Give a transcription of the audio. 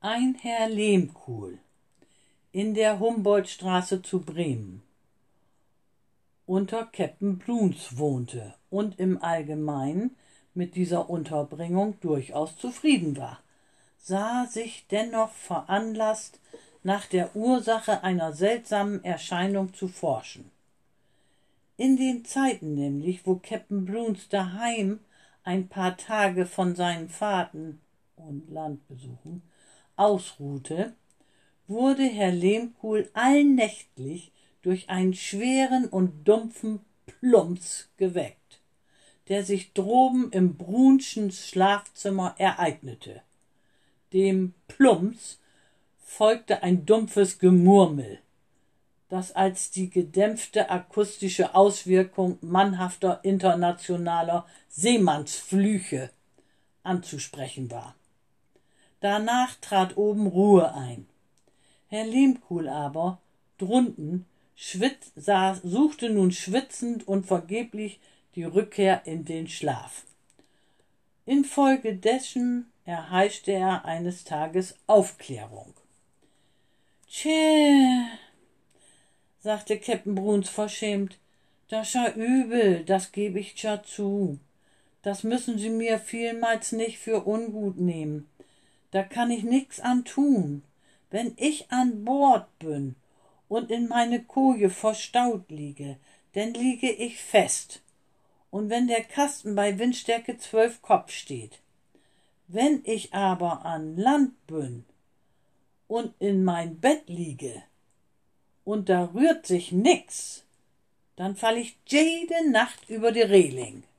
Ein Herr Lehmkuhl in der Humboldtstraße zu Bremen unter Käppen Bruns wohnte und im Allgemeinen mit dieser Unterbringung durchaus zufrieden war, sah sich dennoch veranlasst, nach der Ursache einer seltsamen Erscheinung zu forschen. In den Zeiten nämlich, wo Käppen Bruns daheim ein paar Tage von seinen Fahrten und Landbesuchen ausruhte, wurde Herr Lehmkuhl allnächtlich durch einen schweren und dumpfen Plumps geweckt, der sich droben im Brunschen Schlafzimmer ereignete. Dem Plumps folgte ein dumpfes Gemurmel, das als die gedämpfte akustische Auswirkung mannhafter internationaler Seemannsflüche anzusprechen war. Danach trat oben Ruhe ein. Herr Lehmkuhl aber, drunten, suchte nun schwitzend und vergeblich die Rückkehr in den Schlaf. Infolgedessen erheischte er eines Tages Aufklärung. »Tschä«, sagte Käppen Bruns verschämt, »das scha übel, das geb ich scha zu. Das müssen Sie mir vielmals nicht für ungut nehmen. Da kann ich nix an tun. Wenn ich an Bord bin und in meine Koje verstaut liege, denn liege ich fest. Und wenn der Kasten bei Windstärke 12 Kopf steht. Wenn ich aber an Land bin und in mein Bett liege und da rührt sich nix, dann fall ich jede Nacht über die Reling.«